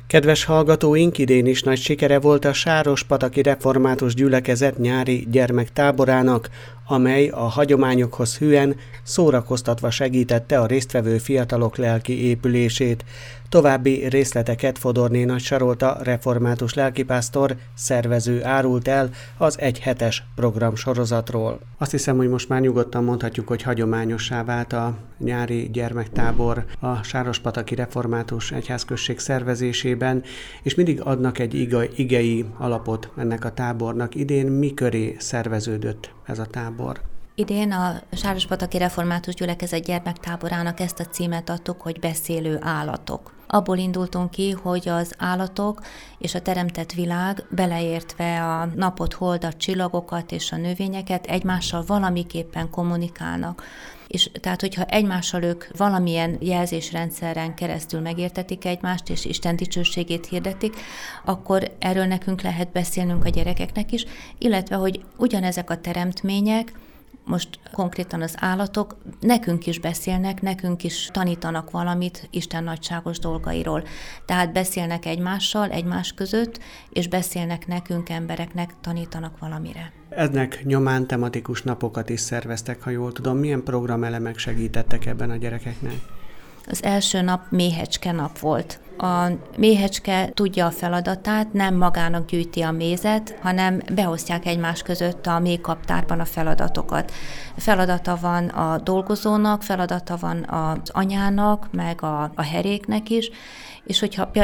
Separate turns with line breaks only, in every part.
Kedves hallgatóink, idén is nagy sikere volt a Sárospataki Református Gyülekezet nyári gyermektáborának, amely a hagyományokhoz hűen szórakoztatva segítette a résztvevő fiatalok lelki épülését. További részleteket Fodorné Nagy Sarolta református lelkipásztor szervező árult el az egyhetes programsorozatról. Azt hiszem, hogy most már nyugodtan mondhatjuk, hogy hagyományossá vált a nyári gyermektábor a Sárospataki Református Egyházközség szervezésében, és mindig adnak egy igei alapot ennek a tábornak. Idén mi köré szerveződött ez a tábor?
Idén a Sárospataki Református Gyülekezet gyermektáborának ezt a címet adtuk, hogy beszélő állatok. Abból indultunk ki, hogy az állatok és a teremtett világ, beleértve a napot, holdat, csillagokat és a növényeket egymással valamiképpen kommunikálnak. És tehát, hogyha egymással ők valamilyen jelzésrendszeren keresztül megértetik egymást, és Isten dicsőségét hirdetik, akkor erről nekünk lehet beszélnünk a gyerekeknek is, illetve, hogy ugyanezek a teremtmények, most konkrétan az állatok, nekünk is beszélnek, nekünk is tanítanak valamit Isten nagyságos dolgairól. Tehát beszélnek egymással, egymás között, és beszélnek nekünk, embereknek, tanítanak valamire.
Ennek nyomán tematikus napokat is szerveztek, ha jól tudom. Milyen programelemek segítettek ebben a gyerekeknek?
Az első nap méhecske nap volt. A méhecske tudja a feladatát, nem magának gyűjti a mézet, hanem beosztják egymás között a méhkaptárban a feladatokat. Feladata van a dolgozónak, feladata van az anyának, meg a heréknek is, és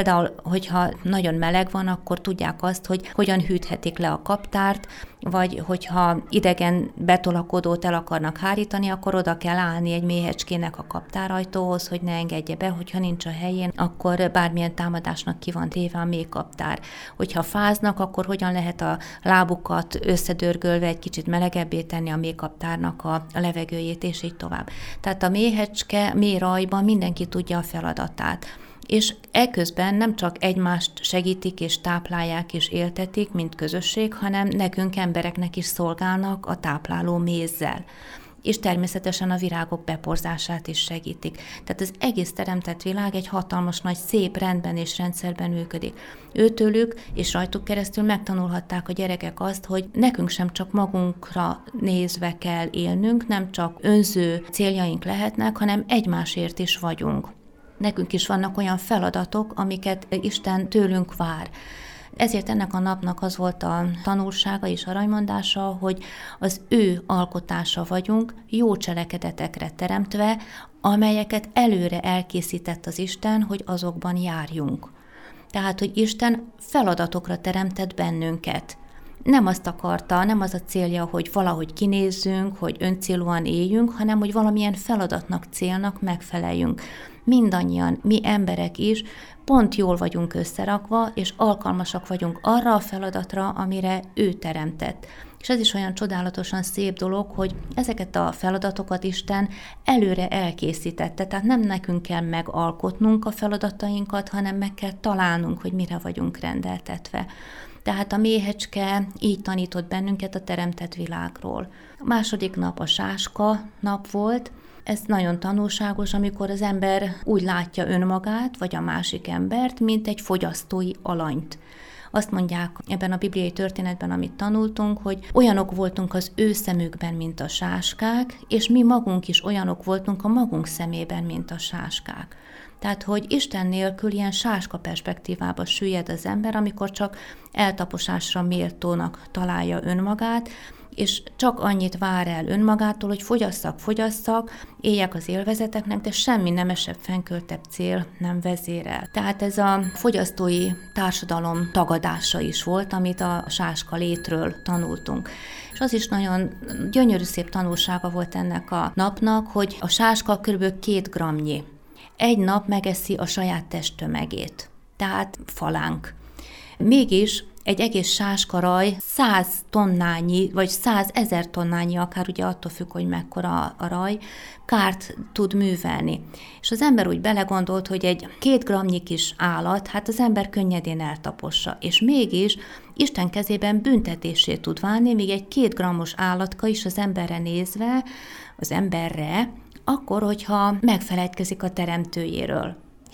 hogyha nagyon meleg van, akkor tudják azt, hogy hogyan hűthetik le a kaptárt, vagy hogyha idegen betolakodót el akarnak hárítani, akkor oda kell állni egy méhecskének a kaptárajtóhoz, hogy ne engedje be, hogyha nincs a helyén, akkor bármilyen támadásnak ki van téve a méhkaptár. Hogyha fáznak, akkor hogyan lehet a lábukat összedörgölve egy kicsit melegebbé tenni a méhkaptárnak a levegőjét, és így tovább. Tehát a méhecske, méhrajban mindenki tudja a feladatát. És eközben nem csak egymást segítik és táplálják és éltetik, mint közösség, hanem nekünk embereknek is szolgálnak a tápláló mézzel. És természetesen a virágok beporzását is segítik. Tehát az egész teremtett világ egy hatalmas nagy szép rendben és rendszerben működik. Őtőlük és rajtuk keresztül megtanulhatták a gyerekek azt, hogy nekünk sem csak magunkra nézve kell élnünk, nem csak önző céljaink lehetnek, hanem egymásért is vagyunk. Nekünk is vannak olyan feladatok, amiket Isten tőlünk vár. Ezért ennek a napnak az volt a tanulsága és aranymondása, hogy az ő alkotása vagyunk, jó cselekedetekre teremtve, amelyeket előre elkészített az Isten, hogy azokban járjunk. Tehát, hogy Isten feladatokra teremtett bennünket. Nem azt akarta, nem az a célja, hogy valahogy kinézzünk, hogy öncélúan éljünk, hanem hogy valamilyen feladatnak, célnak megfeleljünk. Mindannyian, mi emberek is pont jól vagyunk összerakva, és alkalmasak vagyunk arra a feladatra, amire ő teremtett. És ez is olyan csodálatosan szép dolog, hogy ezeket a feladatokat Isten előre elkészítette, tehát nem nekünk kell megalkotnunk a feladatainkat, hanem meg kell találnunk, hogy mire vagyunk rendeltetve. Tehát a méhecske így tanított bennünket a teremtett világról. A második nap a sáska nap volt. Ez nagyon tanulságos, amikor az ember úgy látja önmagát, vagy a másik embert, mint egy fogyasztói alanyt. Azt mondják ebben a bibliai történetben, amit tanultunk, hogy olyanok voltunk az ő szemükben, mint a sáskák, és mi magunk is olyanok voltunk a magunk szemében, mint a sáskák. Tehát, hogy Isten nélkül ilyen sáska perspektívába süllyed az ember, amikor csak eltaposásra méltónak találja önmagát, és csak annyit vár el önmagától, hogy fogyasszak, éljek az élvezeteknek, de semmi nemesebb, fennköltebb cél nem vezérel. Tehát ez a fogyasztói társadalom tagadása is volt, amit a sáska létről tanultunk. És az is nagyon gyönyörű szép tanulsága volt ennek a napnak, hogy a sáska kb. 2 grammnyi. Egy nap megeszi a saját testtömegét, tehát falánk. Mégis egy egész sáskaraj 100 tonnányi, vagy 100 000 tonnányi, akár ugye attól függ, hogy mekkora a raj, kárt tud művelni. És az ember úgy belegondolt, hogy egy 2 grammnyi kis állat, hát az ember könnyedén eltapossa. És mégis Isten kezében büntetésé tud válni, míg egy 2 grammos állatka is az emberre nézve, akkor, hogyha megfeledkezik a teremtőjéről.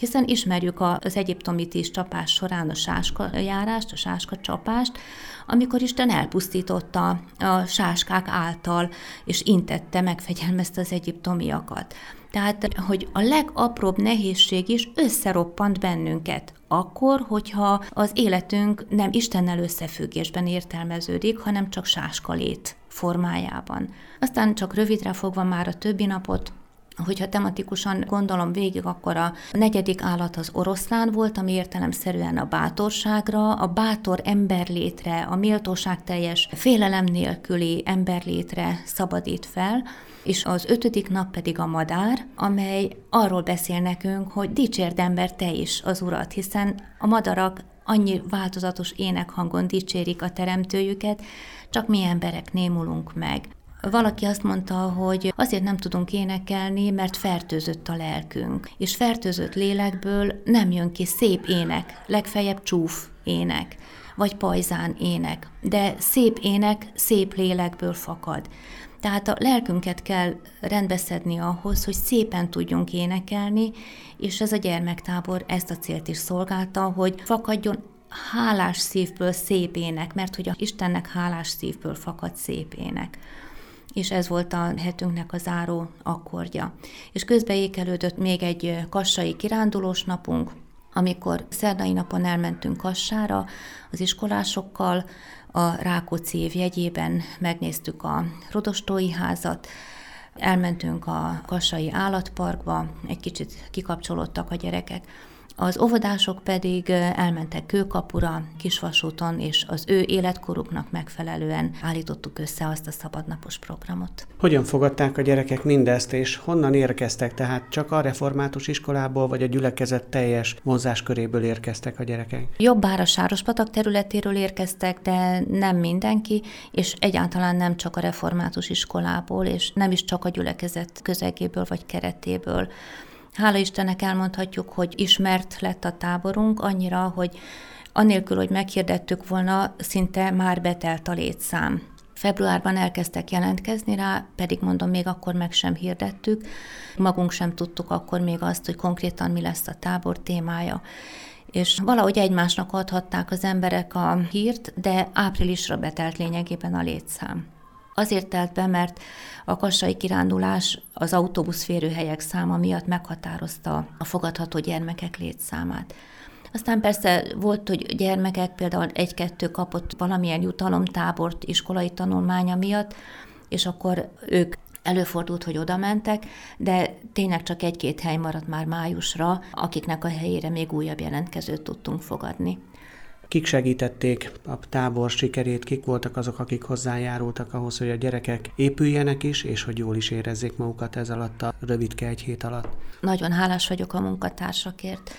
hiszen ismerjük az egyiptomi 10 csapás során a sáskajárást, a sáskacsapást, amikor Isten elpusztította a sáskák által, és intette, megfegyelmezte az egyiptomiakat. Tehát, hogy a legapróbb nehézség is összeroppant bennünket, akkor, hogyha az életünk nem Istennel összefüggésben értelmeződik, hanem csak sáskalét formájában. Aztán csak rövidre fogva már a többi napot, hogyha tematikusan gondolom végig, akkor a 4. állat az oroszlán volt, ami értelemszerűen a bátorságra, a bátor emberlétre, a méltóságteljes, félelem nélküli emberlétre szabadít fel, és az 5. nap pedig a madár, amely arról beszél nekünk, hogy dicsérd ember te is az Urat, hiszen a madarak annyi változatos énekhangon dicsérik a teremtőjüket, csak mi emberek némulunk meg. Valaki azt mondta, hogy azért nem tudunk énekelni, mert fertőzött a lelkünk. És fertőzött lélekből nem jön ki szép ének, legfeljebb csúf ének, vagy pajzán ének. De szép ének szép lélekből fakad. Tehát a lelkünket kell rendbeszedni ahhoz, hogy szépen tudjunk énekelni, és ez a gyermektábor ezt a célt is szolgálta, hogy fakadjon hálás szívből szép ének, mert hogy a Istennek hálás szívből fakad szép ének. És ez volt a hetünknek a záró akkordja. És közbeékelődött még egy kassai kirándulós napunk, amikor szerdai napon elmentünk Kassára az iskolásokkal, a Rákóczi év jegyében megnéztük a Rodostói házat, elmentünk a Kassai állatparkba, egy kicsit kikapcsolódtak a gyerekek. Az óvodások pedig elmentek Kőkapura, Kisvasúton, és az ő életkoruknak megfelelően állítottuk össze azt a szabadnapos programot.
Hogyan fogadták a gyerekek mindezt, és honnan érkeztek? Tehát csak a református iskolából, vagy a gyülekezet teljes vonzásköréből érkeztek a gyerekek?
Jobbára Sárospatak területéről érkeztek, de nem mindenki, és egyáltalán nem csak a református iskolából, és nem is csak a gyülekezet közegéből vagy keretéből. Hála Istennek elmondhatjuk, hogy ismert lett a táborunk annyira, hogy anélkül, hogy meghirdettük volna, szinte már betelt a létszám. Februárban elkezdtek jelentkezni rá, pedig mondom, még akkor meg sem hirdettük. Magunk sem tudtuk akkor még azt, hogy konkrétan mi lesz a tábor témája. És valahogy egymásnak adhatták az emberek a hírt, de áprilisra betelt lényegében a létszám. Azért telt be, mert a kassai kirándulás az autóbuszférőhelyek száma miatt meghatározta a fogadható gyermekek létszámát. Aztán persze volt, hogy gyermekek például 1-2 kapott valamilyen jutalomtábort iskolai tanulmánya miatt, és akkor ők előfordult, hogy oda mentek, de tényleg csak 1-2 hely maradt már májusra, akiknek a helyére még újabb jelentkezőt tudtunk fogadni.
Kik segítették a tábor sikerét, kik voltak azok, akik hozzájárultak ahhoz, hogy a gyerekek épüljenek is, és hogy jól is érezzék magukat ez alatt a rövidke 1 hét alatt?
Nagyon hálás vagyok a munkatársakért.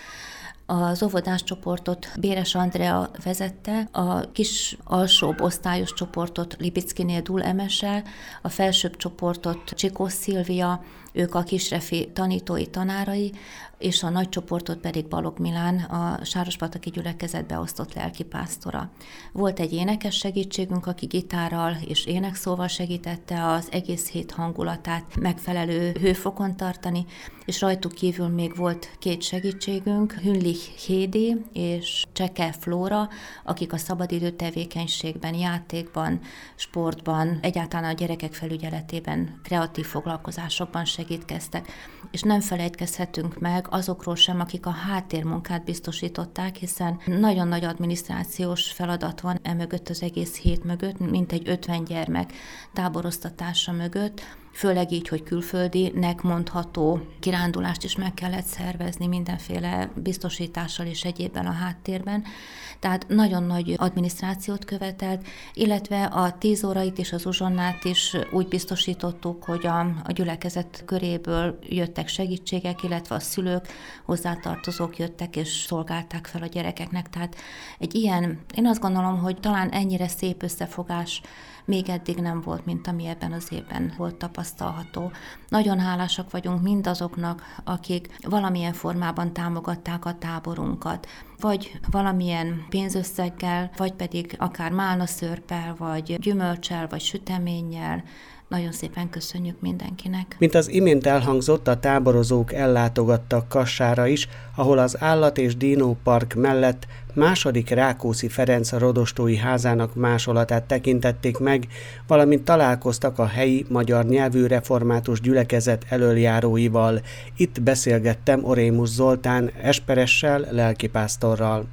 Az óvodás csoportot Béres Andrea vezette, a kis alsóbb osztályos csoportot Lipickinél Dul Emese, a felsőbb csoportot Csikós Szilvia, ők a kisrefi tanítói tanárai, és a nagy csoportot pedig Balog Milán, a Sárospataki gyülekezet beosztott lelkipásztora. Volt egy énekes segítségünk, aki gitárral és énekszóval segítette az egész hét hangulatát megfelelő hőfokon tartani, és rajtuk kívül még volt 2 segítségünk, Hünlich Hédi és Cseke Flóra, akik a szabadidő tevékenységben, játékban, sportban, egyáltalán a gyerekek felügyeletében, kreatív foglalkozásokban segítkeztek. És nem felejtkezhetünk meg azokról sem, akik a háttérmunkát biztosították, hiszen nagyon nagy adminisztrációs feladat van emögött az egész hét mögött, mintegy 50 gyermek táboroztatása mögött, főleg így, hogy külföldinek mondható kirándulást is meg kellett szervezni mindenféle biztosítással és egyébben a háttérben. Tehát nagyon nagy adminisztrációt követelt, illetve a 10 órait és az uzsonnát is úgy biztosítottuk, hogy a gyülekezet köréből jöttek segítségek, illetve a szülők, hozzátartozók jöttek és szolgálták fel a gyerekeknek. Tehát egy ilyen, én azt gondolom, hogy talán ennyire szép összefogás még eddig nem volt, mint ami ebben az évben volt tapasztalható. Nagyon hálásak vagyunk mindazoknak, akik valamilyen formában támogatták a táborunkat, vagy valamilyen pénzösszeggel, vagy pedig akár málnaszörppel, vagy gyümölccsel, vagy süteménnyel. Nagyon szépen köszönjük mindenkinek.
Mint az imént elhangzott, a táborozók ellátogattak Kassára is, ahol az Állat- és Dínópark mellett második Rákóczi Ferenc rodostói házának másolatát tekintették meg, valamint találkoztak a helyi magyar nyelvű református gyülekezet elöljáróival. Itt beszélgettem Orémus Zoltán esperessel, lelkipásztorral.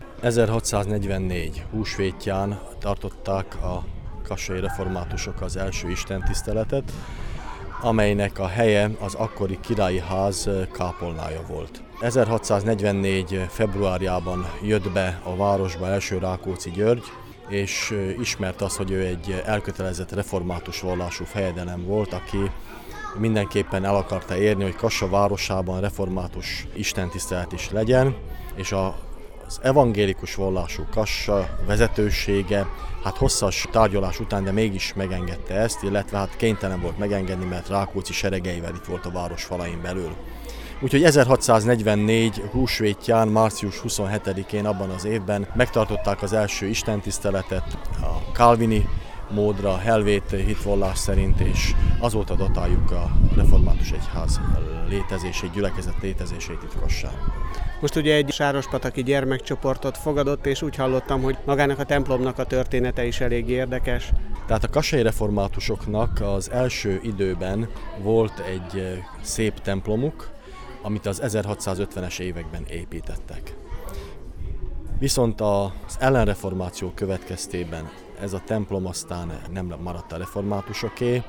1644 húsvétján tartották a kassai reformátusok az első istentiszteletet, amelynek a helye az akkori királyi ház kápolnája volt. 1644. februárjában jött be a városba első Rákóczi György, és ismert az, hogy ő egy elkötelezett református vallású fejedelem volt, aki mindenképpen el akarta érni, hogy Kassa városában református istentisztelet is legyen, és az evangélikus vallású Kassa vezetősége hosszas tárgyalás után, de mégis megengedte ezt, illetve kénytelen volt megengedni, mert Rákóczi seregeivel itt volt a város falain belül. Úgyhogy 1644 húsvétján, március 27-én abban az évben megtartották az első istentiszteletet a kálvini módra, helvét hitvallás szerint, és azóta datáljuk a református egyház létezését, gyülekezet létezését itt Kassán.
Most ugye egy sárospataki gyermekcsoportot fogadott, és úgy hallottam, hogy magának a templomnak a története is elég érdekes.
Tehát a kassai reformátusoknak az első időben volt egy szép templomuk, amit az 1650-es években építettek. Viszont az ellenreformáció következtében ez a templom aztán nem maradt a reformátusoké,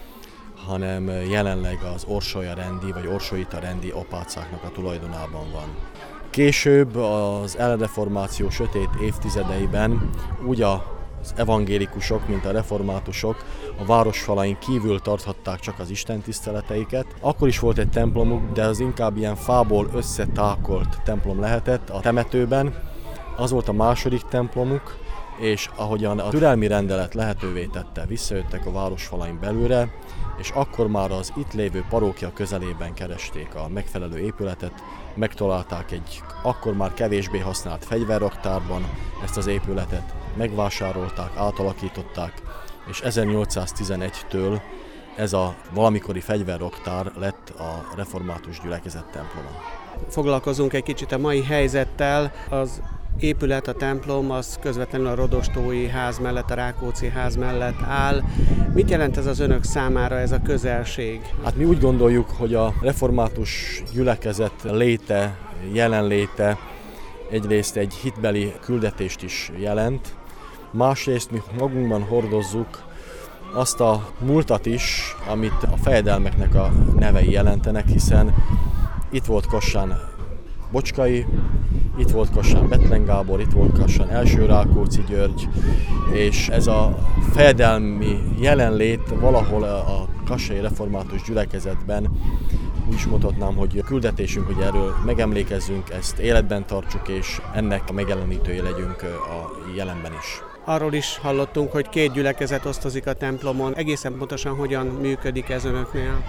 hanem jelenleg az Orsolya rendi vagy Orsolyita rendi apácáknak a tulajdonában van. Később az ellenreformáció sötét évtizedeiben úgy az evangélikusok, mint a reformátusok a városfalain kívül tarthatták csak az istentiszteleteiket. Akkor is volt egy templomuk, de az inkább ilyen fából összetákolt templom lehetett a temetőben. Az volt a második templomuk, és ahogyan a türelmi rendelet lehetővé tette, visszajöttek a városfalain belőle, és akkor már az itt lévő parókia közelében keresték a megfelelő épületet, megtalálták egy akkor már kevésbé használt fegyverraktárban ezt az épületet, megvásárolták, átalakították, és 1811-től ez a valamikori fegyverraktár lett a református gyülekezet temploma.
Foglalkozunk egy kicsit a mai helyzettel. Az épület, a templom, az közvetlenül a rodostói ház mellett, a Rákóczi ház mellett áll. Mit jelent ez az önök számára, ez a közelség?
Mi úgy gondoljuk, hogy a református gyülekezet léte, jelenléte egyrészt egy hitbeli küldetést is jelent, másrészt mi magunkban hordozzuk azt a múltat is, amit a fejedelmeknek a nevei jelentenek, hiszen itt volt Kassán Bocskai, itt volt Kassán Bethlen Gábor, itt volt Kassán első Rákóczi György, és ez a fejedelmi jelenlét valahol a kassai református gyülekezetben, úgy is mondhatnám, hogy a küldetésünk, hogy erről megemlékezzünk, ezt életben tartsuk, és ennek megjelenítői legyünk a jelenben is.
Arról is hallottunk, hogy két gyülekezet osztozik a templomon. Egészen pontosan hogyan működik ez önöknél?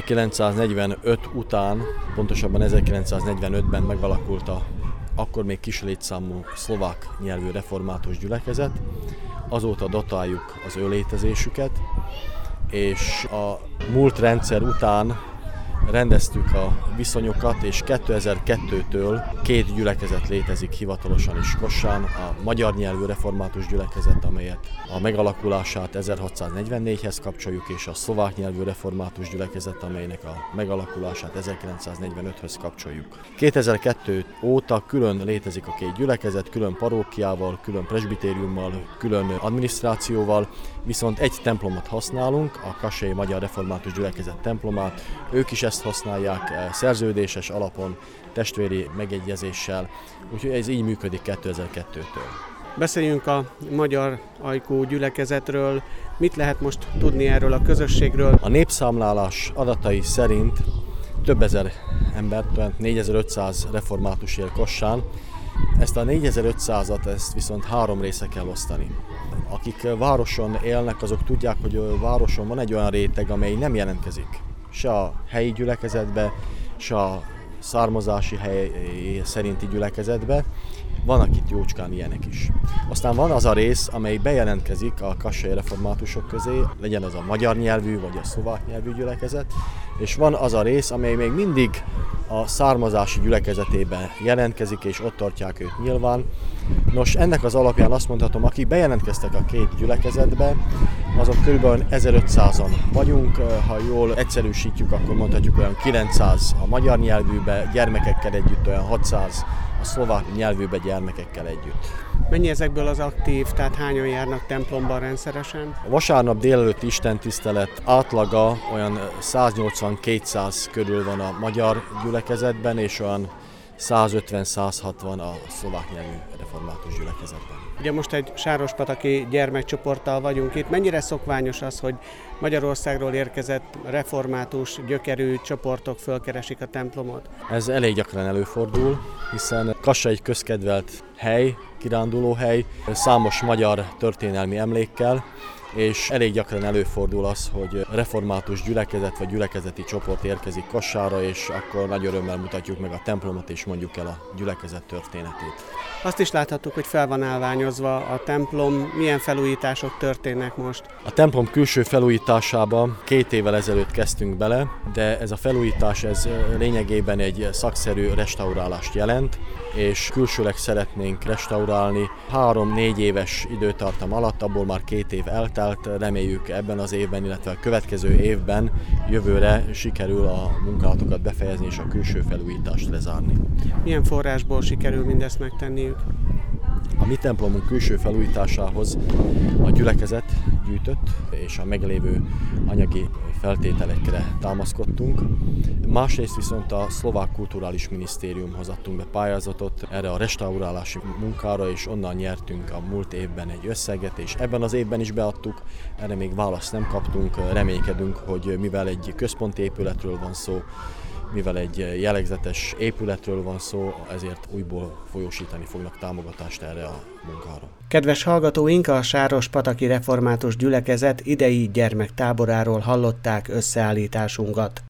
1945 után, pontosabban 1945-ben megalakult a akkor még kis létszámú szlovák nyelvű református gyülekezet. Azóta datáljuk az ő létezésüket, és a múlt rendszer után rendeztük a viszonyokat, és 2002-től két gyülekezet létezik hivatalosan is Kassán, a magyar nyelvű református gyülekezet, amelyet a megalakulását 1644-hez kapcsoljuk, és a szlovák nyelvű református gyülekezet, amelynek a megalakulását 1945-höz kapcsoljuk. 2002 óta külön létezik a két gyülekezet, külön parókiával, külön presbitériummal, külön adminisztrációval, viszont egy templomot használunk, a kassai magyar református gyülekezet templomát. Ők is ezt használják szerződéses alapon, testvéri megegyezéssel, úgyhogy ez így működik 2002-től.
Beszéljünk a magyar ajkú gyülekezetről. Mit lehet most tudni erről a közösségről?
A népszámlálás adatai szerint több ezer ember, 4500 református él Kassán. Ezt a 4500-at ezt viszont három része kell osztani. Akik városon élnek, azok tudják, hogy a városon van egy olyan réteg, amely nem jelentkezik se a helyi gyülekezetbe, se a származási hely szerinti gyülekezetbe. vannak itt jócskán ilyenek is. Aztán van az a rész, amely bejelentkezik a kassai reformátusok közé, legyen az a magyar nyelvű vagy a szlovák nyelvű gyülekezet, és van az a rész, amely még mindig a származási gyülekezetében jelentkezik, és ott tartják őt nyilván. Nos, ennek az alapján azt mondhatom, akik bejelentkeztek a két gyülekezetbe, azok kb. 1500-an vagyunk, ha jól egyszerűsítjük, akkor mondhatjuk olyan 900 a magyar nyelvűbe, gyermekekkel együtt, olyan 600 a szlovák nyelvűbe gyermekekkel együtt.
Mennyi ezekből az aktív, tehát hányan járnak templomban rendszeresen?
A vasárnap délelőtti istentisztelet átlaga olyan 180-200 körül van a magyar gyülekezetben, és olyan 150-160 a szlovák nyelvű református gyülekezetben.
Ugye most egy sárospataki gyermekcsoporttal vagyunk itt. Mennyire szokványos az, hogy Magyarországról érkezett református gyökerű csoportok fölkeresik a templomot?
Ez elég gyakran előfordul, hiszen Kassa egy közkedvelt hely, kirándulóhely, számos magyar történelmi emlékkel, és elég gyakran előfordul az, hogy református gyülekezet vagy gyülekezeti csoport érkezik Kassára, és akkor nagy örömmel mutatjuk meg a templomot, és mondjuk el a gyülekezet történetét.
Azt is láthattuk, hogy fel van állványozva a templom. Milyen felújítások történnek most?
A templom külső felújításába 2 évvel ezelőtt kezdtünk bele, de ez a felújítás ez lényegében egy szakszerű restaurálást jelent, és külsőleg szeretnénk restaurálni 3-4 éves időtartam alatt, abból már 2 év eltelt, reméljük ebben az évben, illetve a következő évben, jövőre sikerül a munkálatokat befejezni és a külső felújítást lezárni.
Milyen forrásból sikerül mindezt megtenniük?
A mi templomunk külső felújításához a gyülekezet gyűjtött, és a meglévő anyagi feltételekre támaszkodtunk. Másrészt viszont a Szlovák Kulturális Minisztériumhoz adtunk be pályázatot erre a restaurálási munkára, és onnan nyertünk a múlt évben egy összeget, és ebben az évben is beadtuk, erre még választ nem kaptunk, reménykedünk, hogy mivel egy központi épületről van szó, mivel egy jellegzetes épületről van szó, ezért újból folyósítani fognak támogatást erre a munkára.
Kedves hallgatóink, a sárospataki református gyülekezet idei gyermektáboráról hallották összeállításunkat.